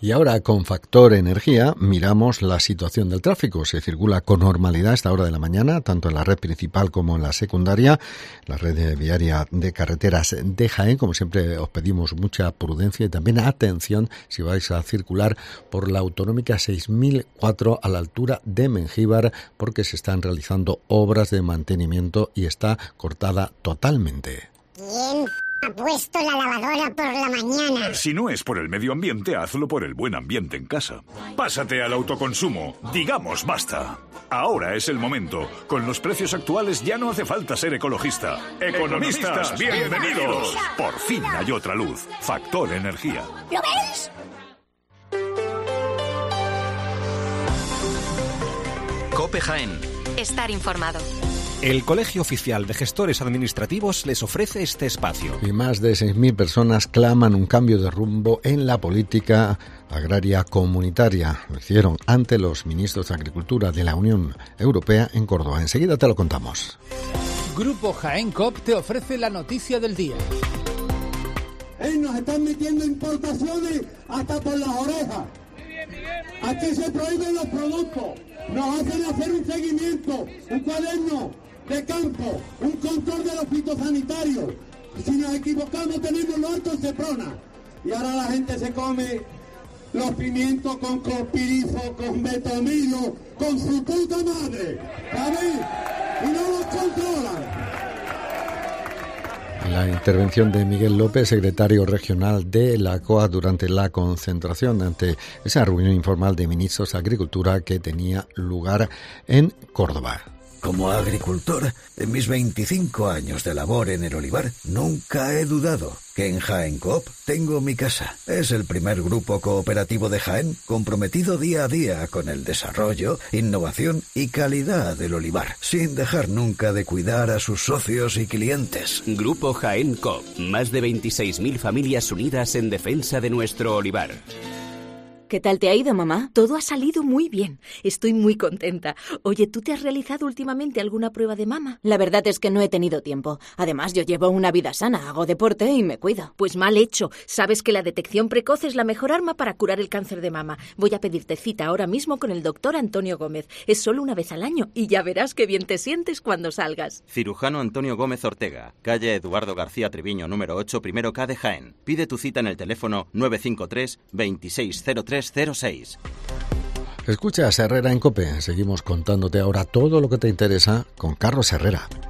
Y ahora con Factor Energía miramos la situación del tráfico. Se circula con normalidad a esta hora de la mañana, tanto en la red principal como en la secundaria, la red viaria de carreteras de Jaén. Como siempre os pedimos mucha prudencia y también atención si vais a circular por la autonómica 6004 a la altura de Mengíbar, porque se están realizando obras de mantenimiento y está cortada totalmente. ¿Quién ha puesto la lavadora por la mañana? Si no es por el medio ambiente, hazlo por el buen ambiente en casa. Pásate al autoconsumo. Digamos basta. Ahora es el momento. Con los precios actuales ya no hace falta ser ecologista. ¡Economistas, bienvenidos! Por fin hay otra luz. Factor Energía. ¿Lo veis? COPE Jaén. Estar informado. El Colegio Oficial de Gestores Administrativos les ofrece este espacio. Y más de 6.000 personas claman un cambio de rumbo en la política agraria comunitaria. Lo hicieron ante los ministros de Agricultura de la Unión Europea en Córdoba. Enseguida te lo contamos. Grupo Jaén COP te ofrece la noticia del día. Nos están metiendo importaciones hasta por las orejas. Aquí se prohíben los productos. Nos hacen hacer un seguimiento, un cuaderno de campo, un control de los fitosanitarios. Si nos equivocamos tenemos lo alto en Seprona. Y ahora la gente se come los pimientos con clorpirizo, con betomilo, con su puta madre, ¿sabes? Y no los controlan. La intervención de Miguel López, secretario regional de la COA, durante la concentración ante esa reunión informal de ministros de Agricultura que tenía lugar en Córdoba. Como agricultor, en mis 25 años de labor en el olivar, nunca he dudado que en Jaén Coop tengo mi casa. Es el primer grupo cooperativo de Jaén comprometido día a día con el desarrollo, innovación y calidad del olivar, sin dejar nunca de cuidar a sus socios y clientes. Grupo Jaén Coop, más de 26.000 familias unidas en defensa de nuestro olivar. ¿Qué tal te ha ido, mamá? Todo ha salido muy bien. Estoy muy contenta. Oye, ¿tú te has realizado últimamente alguna prueba de mama? La verdad es que no he tenido tiempo. Además, yo llevo una vida sana, hago deporte y me cuido. Pues mal hecho. Sabes que la detección precoz es la mejor arma para curar el cáncer de mama. Voy a pedirte cita ahora mismo con el doctor Antonio Gómez. Es solo una vez al año y ya verás qué bien te sientes cuando salgas. Cirujano Antonio Gómez Ortega, calle Eduardo García Treviño, número 8, primero K de Jaén. Pide tu cita en el teléfono 953 2603 06. Escucha a Herrera en COPE. Seguimos contándote ahora todo lo que te interesa con Carlos Herrera.